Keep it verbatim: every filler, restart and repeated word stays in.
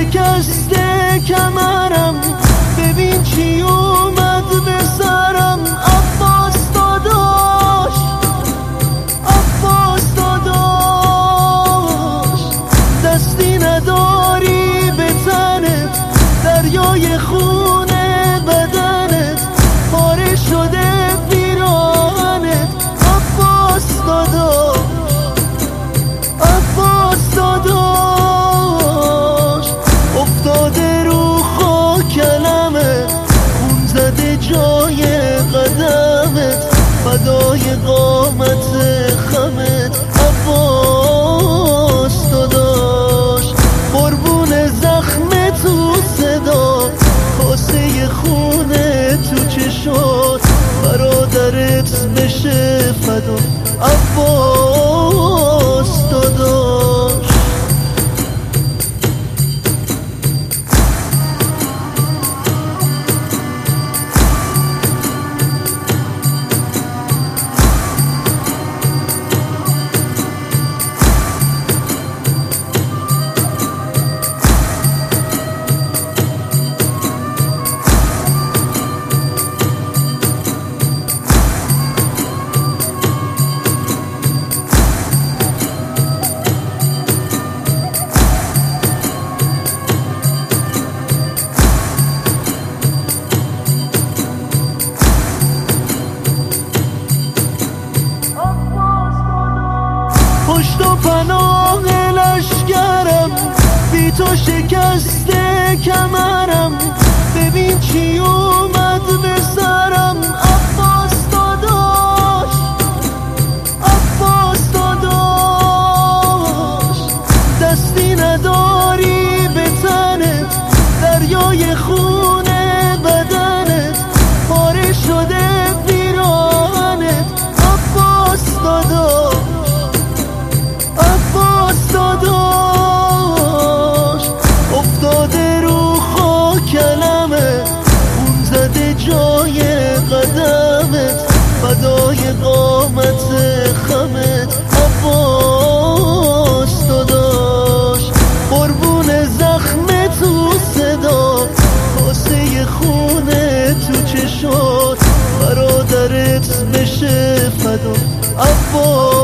شکسته کمرم، ببین چی اومد به سرم. عباس داداش، عباس داداش، دستی نداری به تنت، دریای خونه بدنت، پاره شده پیراهنت. عباس داداش، عباس داداش، افتاده رو خاک کلمت، خون زده جای قدمت، فدای قامت خمت. عباس داداش، قربون زخم تو صدا، کاسه خونه تو چشات، برادرت بشه فدا. عباس داداش، پشت و پناه لشکرم، بی تو شکسته کمرم، ببین چی اومد به سرم. عباس داداش، عباس داداش، دستی نداری به تنت، دریای خونه بدنت، پاره شده پیراهنت. عباس داداش، عباس داداش، افتاده رو خاک کلمت، خون زده جای قدمت، فدای قامت خمت. عباس داداش، قربون زخم تو صدا، کاسه خونه تو چشات، برادرت بشه فدا. عباس